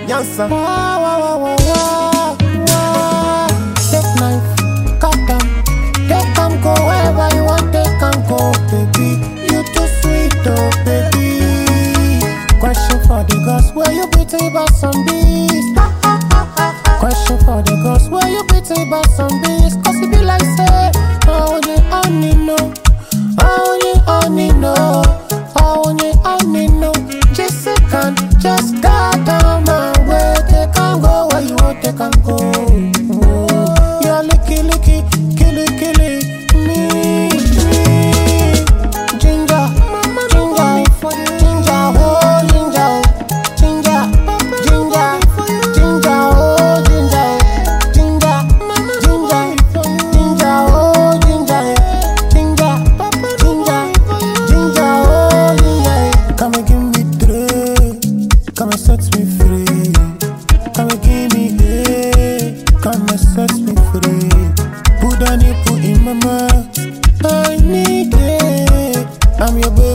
Yansa. Take knife, cut them. Take them go wherever you want, take them go, baby. You too sweet, oh baby. Question for the girls, where you beating about some bees? Question for the girls, where you beating about some bees? Cause it be like say, oh you only know, oh you only know, oh you only know. Just a second, just start on my way. They can go where you want, they can go. You're licky, licky, killy, killy, me. Ginger, ginger, ginger, oh, ginger, ginger, ginger, ginger, oh, ginger, ginger, ginger, ginger, oh, ginger, ginger, ginger, ginger, oh, ginger. Come and give me three, come and set me free. Come and give me eight, come and set me free. Put a nipple in my mouth, I need it. I'm your baby.